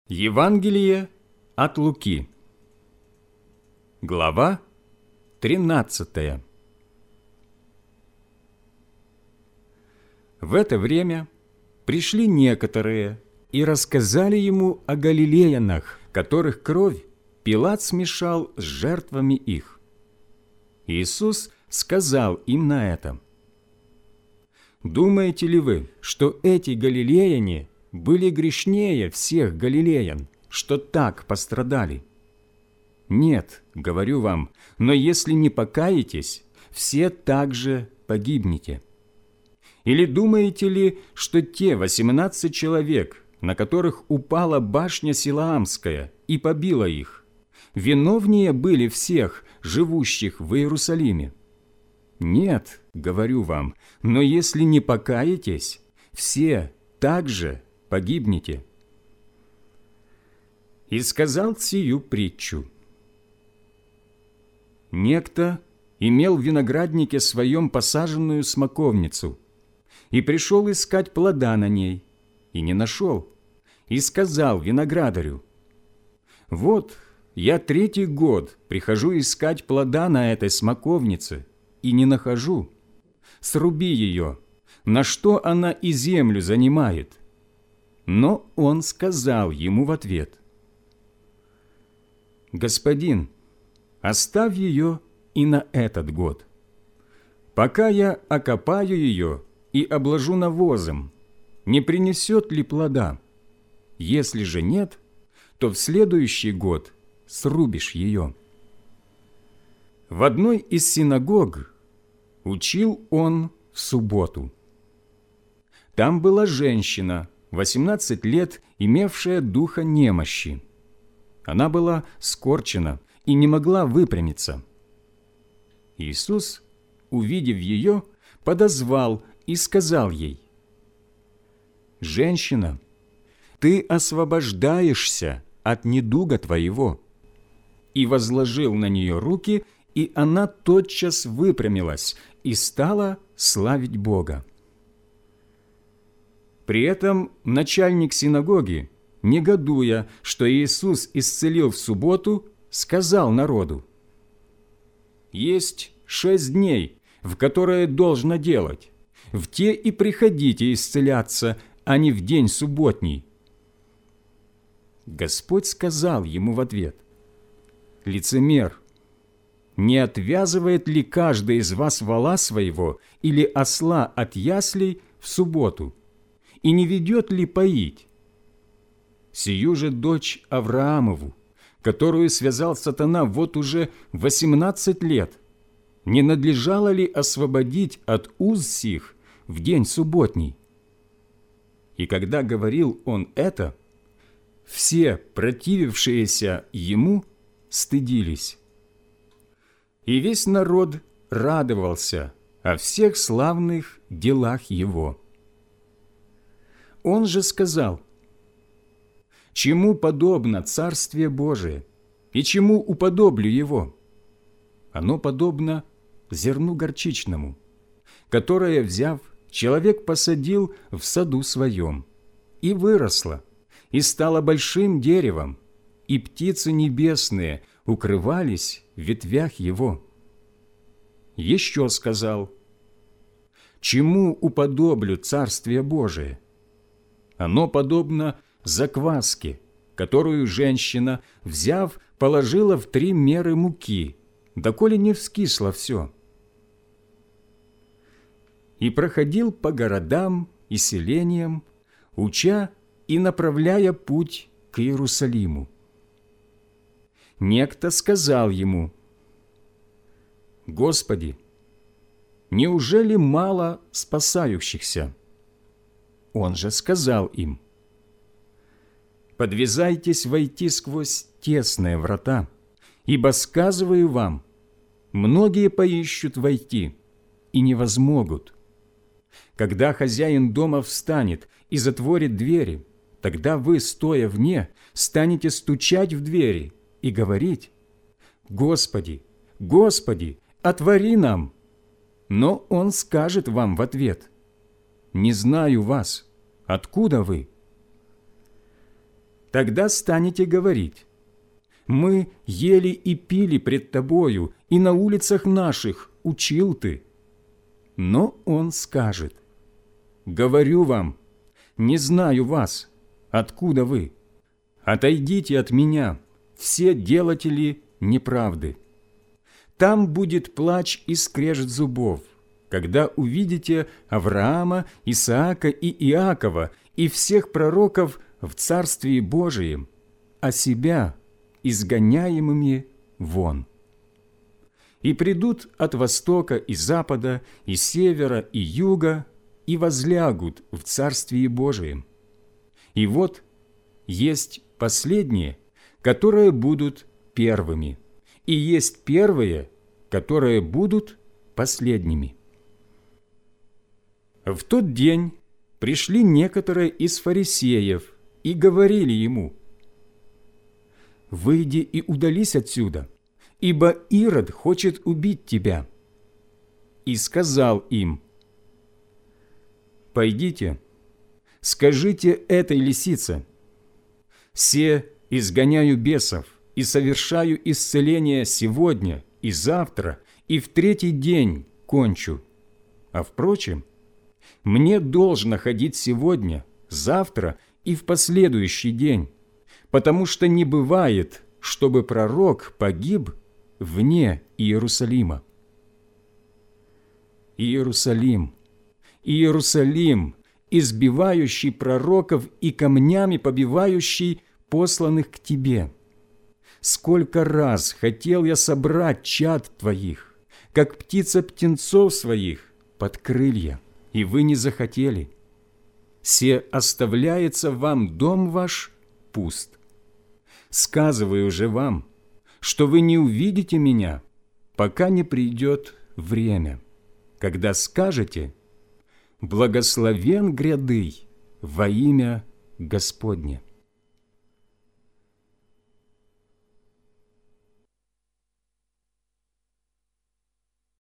Евангелие от Луки, глава 13. В это время пришли некоторые и рассказали ему о галилеянах, которых кровь Пилат смешал с жертвами их. Иисус сказал им на это: «Думаете ли вы, что эти галилеяне были грешнее всех галилеян, что так пострадали? Нет, говорю вам, но если не покаетесь, все также погибнете. Или думаете ли, что те 18 человек, на которых упала башня Силаамская и побила их, виновнее были всех, живущих в Иерусалиме? Нет, говорю вам, но если не покаетесь, все также погибнете». И сказал сию притчу: некто имел в винограднике своем посаженную смоковницу, и пришел искать плода на ней, и не нашел, и сказал виноградарю: «Вот, я 3-й год прихожу искать плода на этой смоковнице, и не нахожу. Сруби ее, на что она и землю занимает». Но он сказал ему в ответ: «Господин, оставь ее и на этот год. Пока я окопаю ее и обложу навозом, не принесет ли плода? Если же нет, то в следующий год срубишь ее». В одной из синагог учил он в субботу. Там была женщина, 18 лет, имевшая духа немощи. Она была скорчена и не могла выпрямиться. Иисус, увидев ее, подозвал и сказал ей: «Женщина, ты освобождаешься от недуга твоего». И возложил на нее руки, и она тотчас выпрямилась и стала славить Бога. При этом начальник синагоги, негодуя, что Иисус исцелил в субботу, сказал народу: «Есть 6 дней, в которые должно делать. В те и приходите исцеляться, а не в день субботний». Господь сказал ему в ответ: «Лицемер, не отвязывает ли каждый из вас вола своего или осла от яслей в субботу, и не ведет ли поить? Сию же дочь Авраамову, которую связал сатана вот уже 18 лет, не надлежало ли освободить от уз сих в день субботний?» И когда говорил он это, все противившиеся ему стыдились. И весь народ радовался о всех славных делах его. Он же сказал: «Чему подобно Царствие Божие, и чему уподоблю его? Оно подобно зерну горчичному, которое, взяв, человек посадил в саду своем, и выросло, и стало большим деревом, и птицы небесные укрывались в ветвях его». Еще сказал: «Чему уподоблю Царствие Божие? Оно подобно закваске, которую женщина, взяв, положила в 3 меры муки, доколе не вскисло все. И проходил по городам и селениям, уча и направляя путь к Иерусалиму. Некто сказал ему: «Господи, неужели мало спасающихся?» Он же сказал им: «Подвязайтесь войти сквозь тесные врата, ибо, сказываю вам, многие поищут войти и не возмогут. Когда хозяин дома встанет и затворит двери, тогда вы, стоя вне, станете стучать в двери и говорить: „Господи, Господи, отвори нам!“ Но он скажет вам в ответ: „Не знаю вас, откуда вы?“ тогда станете говорить: мы ели и пили пред тобою, и на улицах наших учил ты. Но он скажет: говорю вам, не знаю вас, откуда вы? Отойдите от меня, все делатели неправды. Там будет плач и скрежет зубов, когда увидите Авраама, Исаака и Иакова и всех пророков в Царствии Божием, а себя изгоняемыми вон. И придут от востока и запада, и севера, и юга, и возлягут в Царствии Божием. И вот есть последние, которые будут первыми, и есть первые, которые будут последними. В тот день пришли некоторые из фарисеев и говорили ему: «Выйди и удались отсюда, ибо Ирод хочет убить тебя». И сказал им: «Пойдите, скажите этой лисице: се изгоняю бесов и совершаю исцеление сегодня и завтра, и в третий день кончу. А впрочем, мне должно ходить сегодня, завтра и в последующий день, потому что не бывает, чтобы пророк погиб вне Иерусалима. Иерусалим, Иерусалим, избивающий пророков и камнями побивающий посланных к тебе! Сколько раз хотел я собрать чад твоих, как птица птенцов своих, под крылья, и вы не захотели. Се оставляется вам дом ваш пуст. Сказываю же вам, что вы не увидите меня, пока не придет время, когда скажете: благословен грядый во имя Господне».